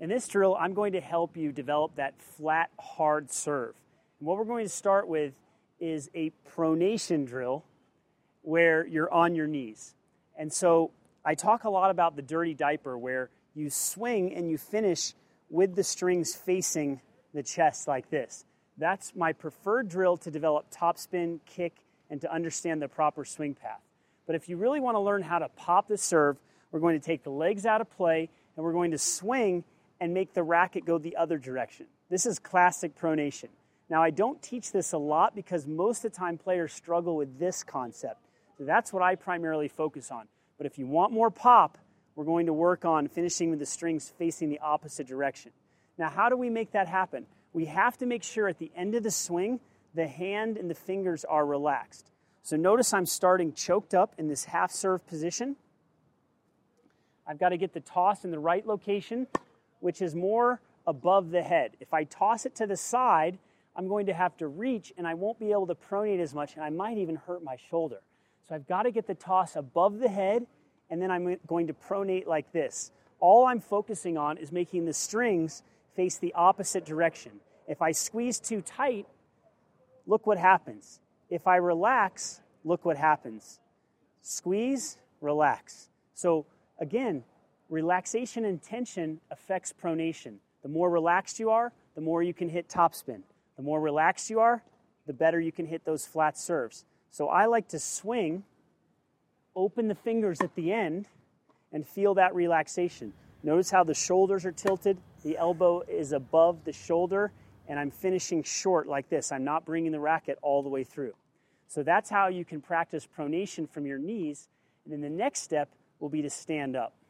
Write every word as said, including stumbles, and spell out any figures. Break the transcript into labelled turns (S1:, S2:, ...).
S1: In this drill, I'm going to help you develop that flat, hard serve. And what we're going to start with is a pronation drill where you're on your knees. And so I talk a lot about the dirty diaper where you swing and you finish with the strings facing the chest like this. That's my preferred drill to develop topspin, kick, and to understand the proper swing path. But if you really want to learn how to pop the serve, we're going to take the legs out of play and we're going to swing and make the racket go the other direction. This is classic pronation. Now, I don't teach this a lot because most of the time players struggle with this concept. So that's what I primarily focus on. But if you want more pop, we're going to work on finishing with the strings facing the opposite direction. Now, how do we make that happen? We have to make sure at the end of the swing, the hand and the fingers are relaxed. So notice I'm starting choked up in this half serve position. I've got to get the toss in the right location, which is more above the head. If I toss it to the side, I'm going to have to reach and I won't be able to pronate as much and I might even hurt my shoulder. So I've got to get the toss above the head and then I'm going to pronate like this. All I'm focusing on is making the strings face the opposite direction. If I squeeze too tight, look what happens. If I relax, look what happens. Squeeze, relax. So again, relaxation and tension affects pronation. The more relaxed you are, the more you can hit topspin. The more relaxed you are, the better you can hit those flat serves. So I like to swing, open the fingers at the end, and feel that relaxation. Notice how the shoulders are tilted, the elbow is above the shoulder, and I'm finishing short like this. I'm not bringing the racket all the way through. So that's how you can practice pronation from your knees. And then the next step will be to stand up.